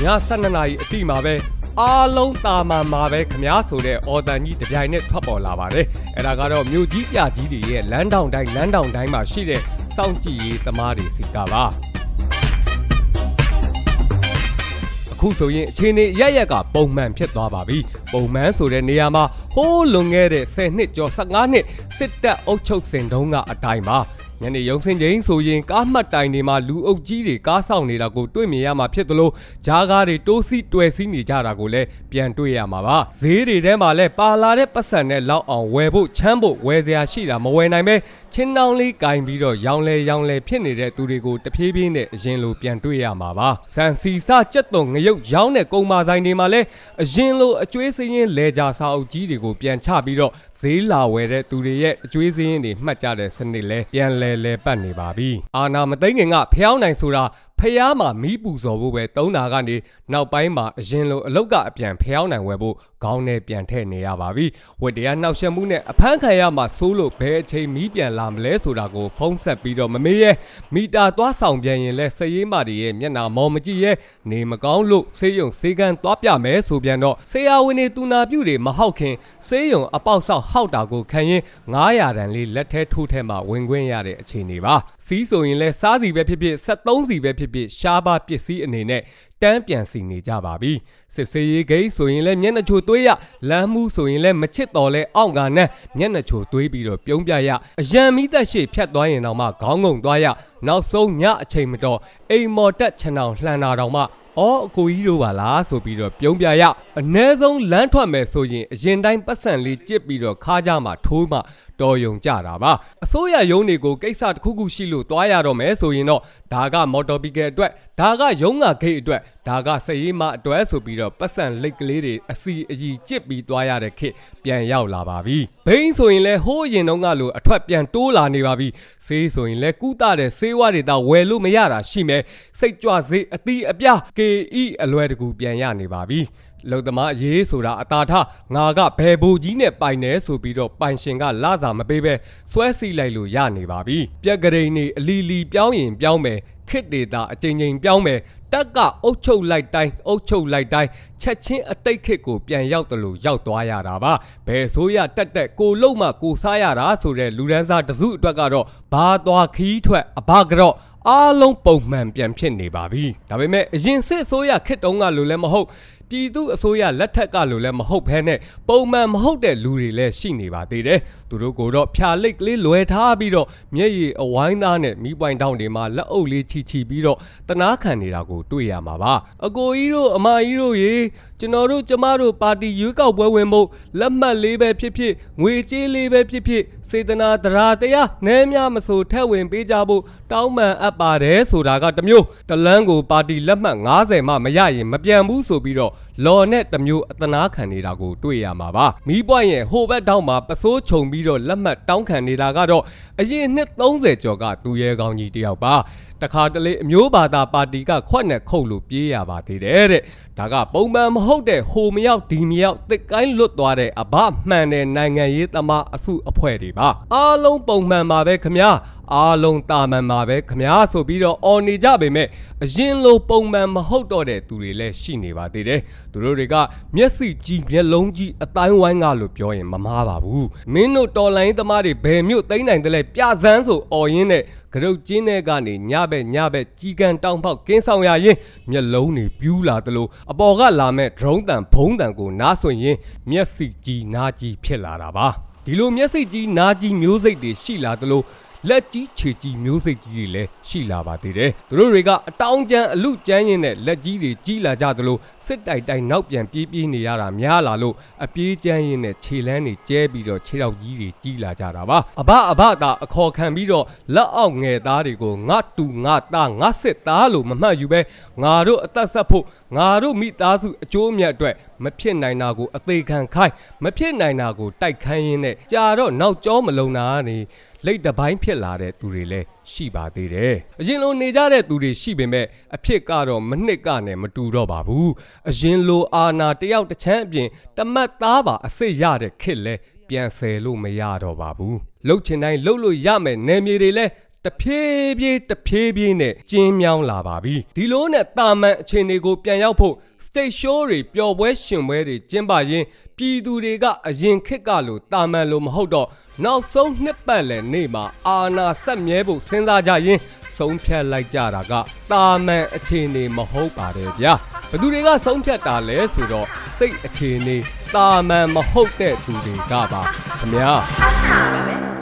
12နာရီအတိမှာပဲအားလုံးတာမန်မှာပဲခမားဆိုတဲ့အော်တန်ကြီးတပြိုင်နဲ့ထွက်ပေါ်လာပါတယ်အဲ့ဒါကတော့မြို့ကြီးပြကြီးတွေရဲ့လမ်းတောင်တိုင်းမှာရှိတဲ့စောင့်ကြည့်ရေးသမားတွေစီကပါအခုဆိုရင်အခြေအနေရက်ကပုံမှန်ဖြစ်သွားပါပြီပုံမှန်ဆိုတဲ့နေရာမှာဟိုးလွန်ခဲ့တဲ့10နှစ်ကျော်15နှစ်စစ်တပ်အုပ်ချုပ်စဉ်တုန်းကအတိုင်းပါညနေရုံစင်ချင်းဆိုရင်ကားမှတ်တိုင်တွေမှာလူအုပ်ကြီးတွေကားဆောင်နေတာကိုတွေ့မြင်ရမှာဖြစ်သလိုဂျားကားတွေတိုးစီးတွယ်စီးနေကြတာကိုလည်းပြန်တွေ့ရမှာပါဈေးတွေထဲမှာလည်းပါလာတဲ့ပတ်စံနဲ့လောက်အောင်ဝယ်ဖို့ချမ်းဖို့ဝယ်စရာရှိတာမဝယ်နိုင်ပဲချင်းတောင်းလေးကင်ပြီးတော့ရောင်းလဲဖြစ်နေတဲ့သူတွေကိုတဖြည်းဖြည်းနဲ့အရင်လိုပြန်တွေ့ရမှာပါစံစီစကြက်သွန်ငရုတ်ရောင်းတဲ့ကုန်မာဆိုင်တွေမှာလည်းအရင်လိုအကျွေးစင်းရင်လဲကြစာအုပ်ကြီးတွေကိုပြန်ချပြီးတော့ဈေးလာဝယ်တဲ့သူတွေရဲ့အကျွေးစင်းတွေမှတ်ကြတဲ့စနစ်လဲပြန်လဲပတ်နေပါပြီအာနာမသိငင်ကဖျောင်းနိုင်ဆိုတာဖျားမှာမီးပူစော်ဖို့ပဲတုံးတာကနေနောက်ပိုင်းမှာအရင်လိုအလုတ်ကအပြန်ဖျောင်းနိုင်ဝယ်ဖို့ခေါင်းနဲ့ပြန်ထည့်နေရပါပြီဝက်တရားနှောက်ယှက်မှုနဲ့အဖမ်းခံရမှာစိုးလို့ဘယ်အချိန်မီးပြန်လာမလဲဆိုတာကိုဖုံးဆက်ပြီးတော့မမေးရဲမီတာသွားဆောင်ပြန်ရင်လဲစရေးမတွေရဲ့မျက်နှာမော်မကြည့်ရဲနေမကောင်းလို့ဆေးရုံဆေးကန်းသွားပြမယ်ဆိုပြန်တော့ဆရာဝန်တွေတူနာပြုတွေမဟောက်ခင်ဆေးရုံအပေါက်ဆောက်ဟောက်တာကိုခံရင်900တန်လေးလက်ထဲထိုးထဲမှာဝင်ခွင့်ရတဲ့အခြေအနေပါစီးဆိုရင်လဲစားစီပဲဖြစ်ဖြစ်73စီပဲဖြစ်ဖြစ်ရှားပါပစ္စည်းအနေနဲ့တန်းပြန်စီနေကြပါပြီစစ်စေးရေးဂိတ်ဆိုရင်လဲမျက်နှာချိုသွေးရလမ်းမှုဆိုရင်လဲမချစ်တော်လဲအောင့်ကနဲ့မျက်နှာချိုသွေးပြီးတော့ပြုံးပြရအရန်မီးသက်ရှေ့ဖြတ်သွားရင်တော့မှခေါင်းငုံသွားရနောက်ဆုံးညအချိန်မတော်အိမ်မော်တက်ချန်အောင်လှန်တာတော့မှအော်အကိုကြီးတို့ပါလားဆိုပြီးတော့ပြုံးပြရအ ਨੇ ဆုံးလမ်းထွက်မယ်ဆိုရင်အရင်တိုင်းပတ်စံလေးကြစ်ပြီးတော့ခါကြမှာထိုးမှတော်ယုံကြတာပါအစိုးရရုံးတွေကိုကိစ္စတစ်ခုခုရှိလို့တွားရတော့မယ်ဆိုရင်တော့ဒါကမော်တော်ဘီကယ်အတွက်ဒါကရုံးကဂိတ်အတွက်ဒါကစရေးမအတွက်ဆိုပြီးတော့ပတ်စံလိတ်ကလေးတွေအစီအီကြစ်ပြီးတွားရတဲ့ခေတ်ပြန်ရောက်လာပါပြီဘိန်းဆိုရင်လဲဟိုးရင်တုန်းကလိုအထွက်ပြန်တိုးလာနေပါပြီဆေးဆိုရင်လဲကုသတဲ့ဆေးဝါးတွေတော့ဝယ်လို့မရတာရှိမယ်စိတ်ကြွဆေးအတီးအပြား KE အလွယ်တကူပြန်ရနေပါပြီလုံသမားရေးဆိုတာအတာထငါကဘယ်ဘူကြီးနဲ့ပိုင်နေဆိုပြီးတော့ပိုင်ရှင်ကလာစာမပေးပဲဆွဲစီလိုက်လို့ရနေပါပြီပြက်ကလေးနေအလီလီပြောင်းရင်ပြောင်းမယ်ခစ်ဒေတာအချိန်ချင်းပြောင်းမယ်တက်ကឳုပ်လိုက်တိုင်းချက်ချင်းအတိတ်ခစ်ကိုပြန်ရောက်တယ်လို့ရောက်သွားရတာပါဘယ်ဆိုရတက်ကိုလုံးမှကိုစားရတာဆိုတဲ့လူဒန်းစားတစုအတွက်ကတော့ဘာသွားခီးထွက်အဘကတော့အားလုံးပုံမှန်ပြန်ဖြစ်နေပါပြီဒါပေမဲ့အရင်စစ်ဆိုရခစ်တုံးကလို့လည်းမဟုတ်ပြည်သူအစိုးရလက်ထက်ကလို့လည်းမဟုတ်ဘဲနဲ့ပုံမှန်မဟုတ်တဲ့လူတွေလည်းရှိနေပါသေးတယ်သူတို့ကတော့ဖြာလိတ်ကလေးလွယ်ထားပြီးတော့မျက်ရည်အဝိုင်းသားနဲ့မီးပွိုင်တောင်းတွေမှာလက်အုပ်လေးချီပြီးတော့တနာခံနေတာကိုတွေ့ရမှာပါအကိုကြီးတို့အမကြီးတို့ရေကျွန်တော်တို့ကျမတို့ပါတီရွေးကောက်ပွဲဝင်ဖို့လက်မှတ်လေးပဲဖြစ်ဖြစ်ငွေကြေးလေးပဲဖြစ်ဖြစ်စေတနာတရားနည်းများမဆိုထက်ဝင်ပေးကြဖို့တောင်းပန်အပ်ပါတယ်ဆိုတာကတမျိုးတလန်းကိုပါတီလက်မှတ်90မှမရရင်မပြန်ဘူးဆိုပြီးတော့လော်နဲ့တမျိုးအတနာခံနေတာကိုတွေ့ရမှာပါမီးပွိုင်ရဲ့ဟိုဘက်တောင်းမှာပစိုးခြုံပြီးတော့လက်မှတ်တောင်းခံနေတာကတော့အရင်နှစ်30ကျော်ကသူရဲကောင်းကြီးတယောက်ပါတခါတလေအမျိုးဘာသာပါတီကခွက်နဲ့ခုတ်လို့ပြေးရပါသေးတယ်တဲ့ဒါကပုံမှန်မဟုတ်တဲ့ဟိုမရောက်ဒီမရောက်တစ်ကိုင်းလွတ်သွားတဲ့အဘမှန်တဲ့နိုင်ငံရေးသမားအစုအဖွဲ့တွေပါအားလုံးပုံမှန်ပါပဲခမညာအားလုံးတာမန်ပါပဲခမညာဆိုပြီးတော့အော်နေကြပေမဲ့အရင်လိုပုံမှန်မဟုတ်တော့တဲ့သူတွေလည်းရှိနေပါသေးတယ်သူတို့တွေကမျက်စိကြီးမျက်လုံးကြီးအတိုင်းဝိုင်းကလို့ပြောရင်မမားပါဘူးမင်းတို့တော်လိုင်းသမားတွေဘယ်မြို့သိမ်းနိုင်တယ်လဲပြဇန်းဆိုအော်ရင်းနဲ့ကရုတ်ကျင်းတဲ့ကနေညဘက်ကြီးကန်တောင်ပေါက်ကင်းဆောင်ရရင်မျက်လုံးတွေပြူးလာသလိုအပေါ်ကလာမဲ့ဒရုန်းတန်ဘုံတန်ကိုနားဆွရင်မျက်စိကြီးနားကြီးဖြစ်လာတာပါဒီလိုမျက်စိကြီးနားကြီးမျိုးစိတ်တွေရှိလာသလိုလက်ကြီးခြေကြီးမျိုးစိတ်ကြီးတွေလည်းရှိလာပါသေးတယ်သူတို့တွေကအတောင်းကျမ်းအလူကျမ်းရင်နဲ့လက်ကြီးတွေကြီးလာကြသလိုစစ်တိုက်နောက်ပြန်ပြေးနေရတာများလာလို့အပြေးကျမ်းရင်နဲ့ခြေလန်းတွေကျဲပြီးတော့ခြေထောက်ကြီးတွေကြီးလာကြတာပါအဘသာအခေါ်ခံပြီးတော့လက်အောက်ငယ်သားတွေကိုငါတူငါသားငါစစ်သားလို့မမှတ်ယူပဲငါတို့အသက်ဆက်ဖို့ငါတို့မိသားစုအကျိုးအမြတ်အတွက်မဖြစ်နိုင်တာကိုအသေးခံခိုင်းမဖြစ်နိုင်တာကိုတိုက်ခိုင်းရင်းနဲ့ကြာတော့နောက်ကျောမလုံတာကနေလိတ်တပိုင်းဖြစ်လာတဲ့သူတွေလည်းရှိပါသေးတယ်အရင်လိုနေကြတဲ့သူတွေရှိပေမဲ့အဖြစ်ကတော့မနှစ်ကနဲ့မတူတော့ပါဘူးအရင်လိုအာနာတယောက်တစ်ချမ်းအပြင်တမတ်သားပါအစ်စ်ရတဲ့ခစ်လဲပြန်ဆယ်လို့မရတော့ပါဘူးလှုပ်ချင်တိုင်းလှုပ်လို့ရမယ်နယ်မြေတွေလဲတဖြည်းဖြည်းနဲ့ကျင်းမြောင်းလာပါပြီဒီလိုနဲ့တာမန်အခြေအနေကိုပြန်ရောက်ဖို့ stage show တွေပျော်ပွဲရှင်ပွဲတွေကျင်းပရင်းပြည်သူတွေကအရင်ခေတ်ကလိုတာမန်လိုမဟုတ်တော့နောက်ဆုံးနှစ်ပတ်လည်နေ့မှာအာဏာဆက်မြဲဖို့စဉ်းစားကြရင်ဆုံးဖြတ်လိုက်ကြတာကတာမန်အခြေအနေမဟုတ်ပါတယ်ဗျာဘသူတွေကဆုံးဖြတ်တာလဲဆိုတော့စိတ်အခြေအနေတာမန်မဟုတ်တဲ့သူတွေကပါခင်ဗျာ